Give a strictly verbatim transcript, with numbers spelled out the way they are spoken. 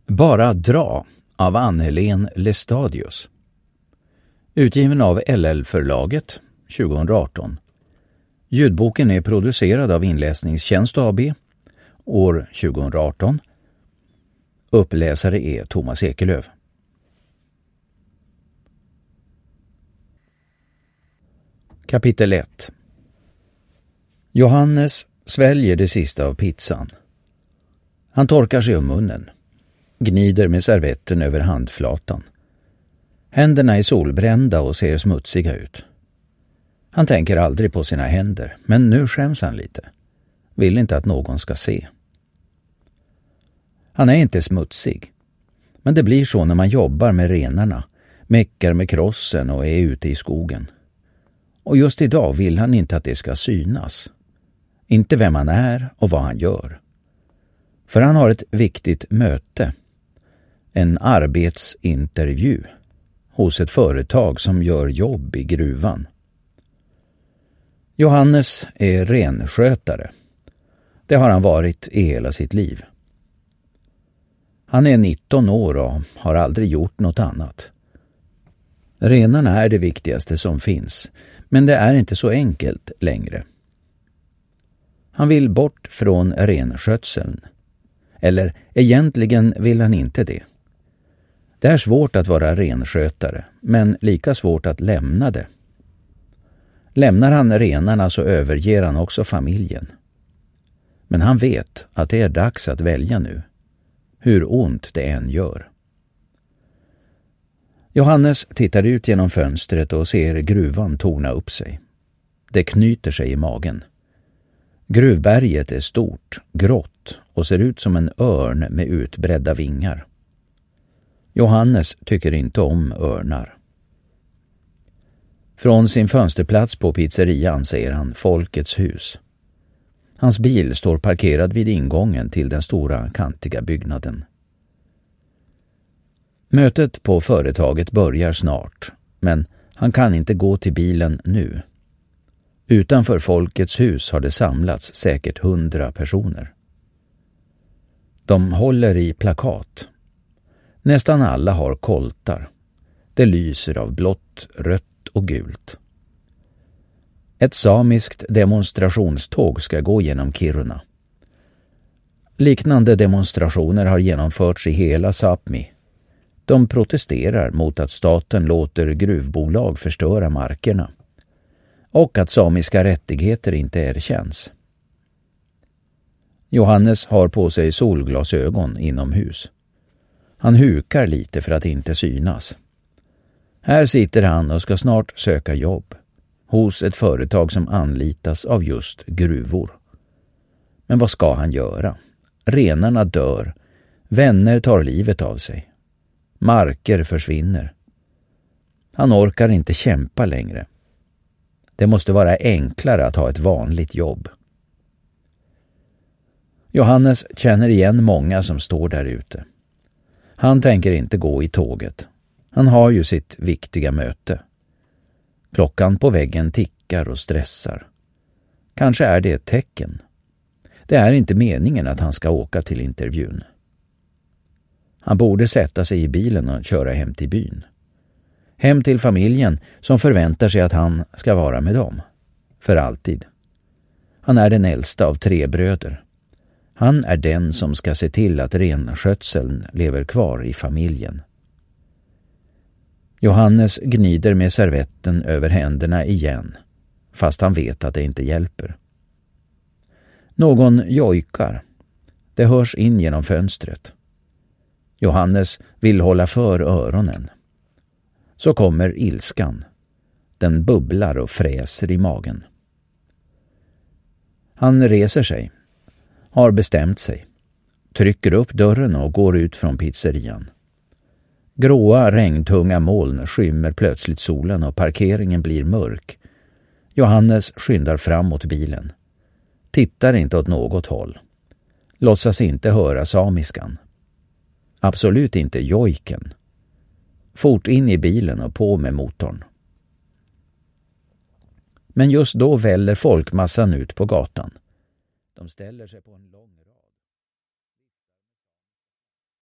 Bara dra av Ann-Helén Lestadius. Utgiven av L L-förlaget tjugoarton. Ljudboken är producerad av Inläsningstjänst A B år tjugoarton. Uppläsare är Thomas Ekelöf. Kapitel ett. Johannes sväljer det sista av pizzan. Han torkar sig om munnen. Gnider med servetten över handflatan. Händerna är solbrända och ser smutsiga ut. Han tänker aldrig på sina händer, men nu skäms han lite. Vill inte att någon ska se. Han är inte smutsig. Men det blir så när man jobbar med renarna, mäckar med krossen och är ute i skogen. Och just idag vill han inte att det ska synas. Inte vem han är och vad han gör. För han har ett viktigt möte. En arbetsintervju hos ett företag som gör jobb i gruvan. Johannes är renskötare. Det har han varit i hela sitt liv. Han är nitton år och har aldrig gjort något annat. Renarna är det viktigaste som finns, men det är inte så enkelt längre. Han vill bort från renskötseln. Eller egentligen vill han inte det. Det är svårt att vara renskötare, men lika svårt att lämna det. Lämnar han renarna så överger han också familjen. Men han vet att det är dags att välja nu, hur ont det än gör. Johannes tittar ut genom fönstret och ser gruvan torna upp sig. Det knyter sig i magen. Gruvberget är stort, grått och ser ut som en örn med utbredda vingar. Johannes tycker inte om örnar. Från sin fönsterplats på pizzerian ser han Folkets hus. Hans bil står parkerad vid ingången till den stora kantiga byggnaden. Mötet på företaget börjar snart, men han kan inte gå till bilen nu. Utanför Folkets hus har det samlats säkert hundra personer. De håller i plakat. Nästan alla har koltar. Det lyser av blått, rött och gult. Ett samiskt demonstrationståg ska gå genom Kiruna. Liknande demonstrationer har genomförts i hela Sápmi. De protesterar mot att staten låter gruvbolag förstöra markerna och att samiska rättigheter inte erkänns. Johannes har på sig solglasögon inomhus. Han hukar lite för att inte synas. Här sitter han och ska snart söka jobb hos ett företag som anlitas av just gruvor. Men vad ska han göra? Renarna dör. Vänner tar livet av sig. Marker försvinner. Han orkar inte kämpa längre. Det måste vara enklare att ha ett vanligt jobb. Johannes känner igen många som står där ute. Han tänker inte gå i tåget. Han har ju sitt viktiga möte. Klockan på väggen tickar och stressar. Kanske är det ett tecken. Det är inte meningen att han ska åka till intervjun. Han borde sätta sig i bilen och köra hem till byn. Hem till familjen som förväntar sig att han ska vara med dem. För alltid. Han är den äldsta av tre bröder. Han är den som ska se till att renskötseln lever kvar i familjen. Johannes gnider med servetten över händerna igen, fast han vet att det inte hjälper. Någon jojkar. Det hörs in genom fönstret. Johannes vill hålla för öronen. Så kommer ilskan. Den bubblar och fräser i magen. Han reser sig. Har bestämt sig. Trycker upp dörren och går ut från pizzerian. Gråa, regntunga moln skymmer plötsligt solen och parkeringen blir mörk. Johannes skyndar fram mot bilen. Tittar inte åt något håll. Låtsas inte höra samiskan. Absolut inte jojken. Fort in i bilen och på med motorn. Men just då väller folkmassan ut på gatan. De ställer sig på en lång